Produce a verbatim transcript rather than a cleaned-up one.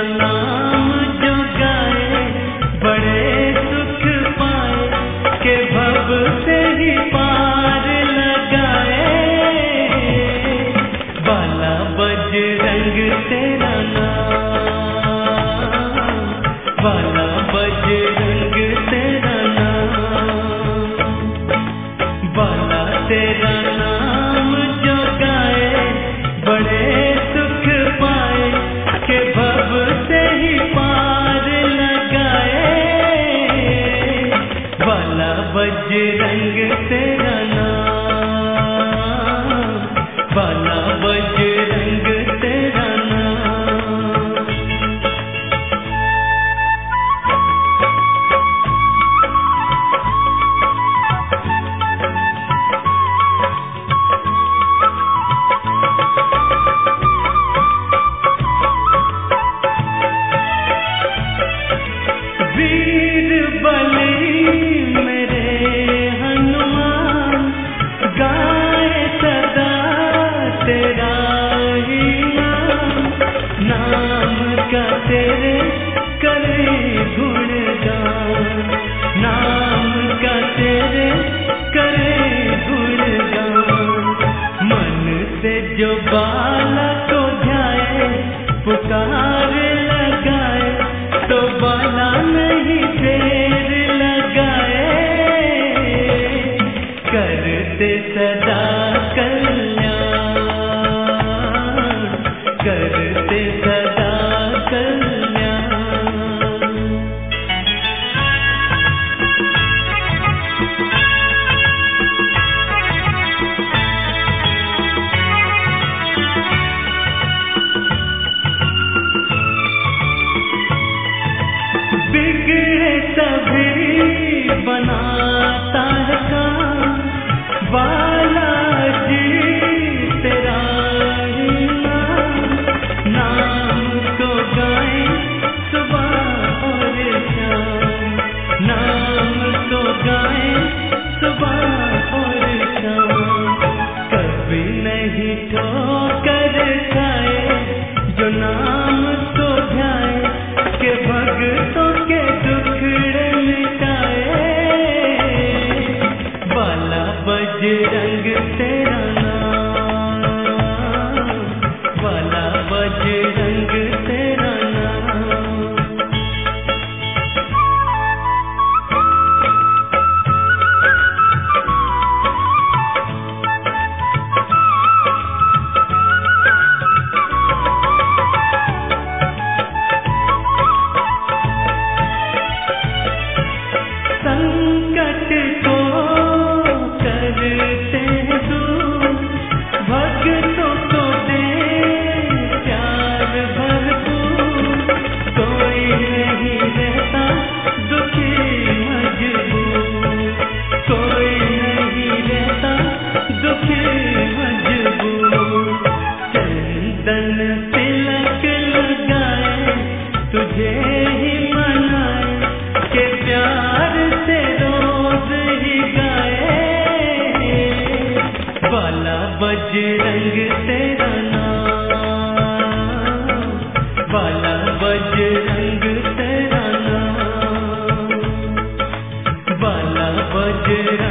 नाम जो गाए बड़े सुख पाए के भव से ही पार लगाए। बाला बजरंग तेरा नाम, बाला बजरंग तेरा नाम, बाला तेरा नाम जो गाए बड़े सुख पाए के भव से ही पार लगाए। बाला बजरंग तेरा नाम, बाला बजरंग तेरा नाम। वीर बली मेरे हनुमान गाए सदा तेरा ही नाम। नाम का तेरे करे गुणगान, नाम का तेरे करे गुणगान। मन से जो बाला को ध्याए पुकार लगाए तो बाला नहीं देर लगाए। करते सदा कल्याण, करते सदा कल्याण। बिगड़े सभी बनाता है काम, बालाजी तेरा ही नाम। नाम को गाए सुबह और शाम, नाम को गाए सुबह और शाम। कभी नहीं ठोकर खाए जो नाम को ध्याए के भक्तों के दुखड़े मिटाए। बाला बजरंग तेरा नाम, बाला बजरंग तेरा नाम। संकट को करते हैं दूर, भक्तों को दे प्यार भरपूर। कोई नहीं रहता दुखी मजबूर, कोई नहीं रहता दुखी मजबूर। चंदन तिलक लगाए तुझे ही मनाए के प्यार से रोज ही गाए। बाला बजरंग तेरा नाम, बाला बजरंग तेरा नाम, बाला बजरंग